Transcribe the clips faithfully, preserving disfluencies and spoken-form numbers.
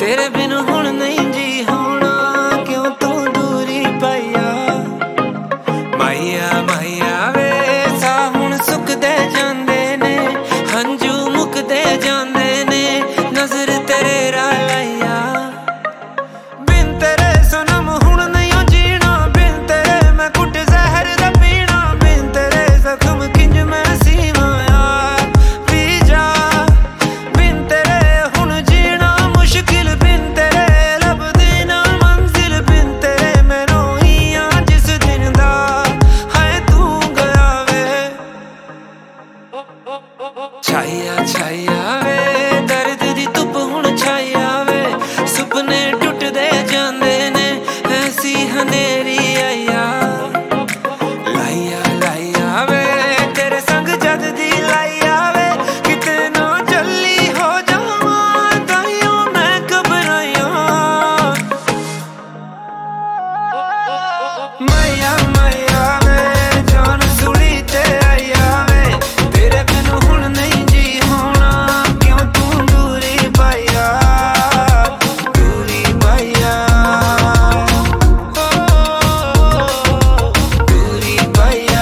तेरे बिन हुण नहीं जी होना, क्यों तू दूरी पाईया। माईया माईया वे सा हुण सुकदे जांदे ने, हंजू मुकदे जांदे ने, नजर तेरे रा लाईया। बिन तेरे सनम हुण नहीं जीना, बिन तेरे मैं कुट जहर दा पीना, बिन तेरे जख्म किंज मैं सीवाया पी जा। बिन तेरे हुण जीना मुश्किल, बिन तेरे लभदी ना मंजिल, बिन तेरे मैं रोईया जिस दिन दा हाय तू गया वे। छाइया छाइया वे दर्द दी धुप हुण छाइया वे, सुपने टुटदे जांदे ने ऐसी हनेरी आईया। लाइया लाइया वे तेरे संग जद दी लाइया वे, किते ना जल्ली हो जावां ताइयों मैं घबराया। माया माया वे जान सुली ते आईया वे, तेरे बिन हुण नहीं जी होना, क्यों तू दूरी पाईया दूरी पाईया। दूरी पाईया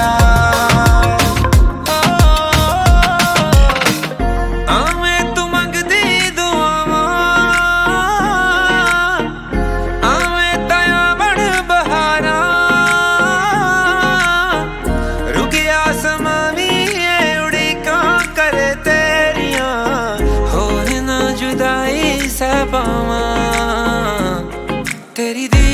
आवें तू मंगदी दुआवां, आवें ताया बड़ बहारा, रुकिया समा वी उड़ीकां करे तेरियां, होर ना जुदाई सह पावां तेरी।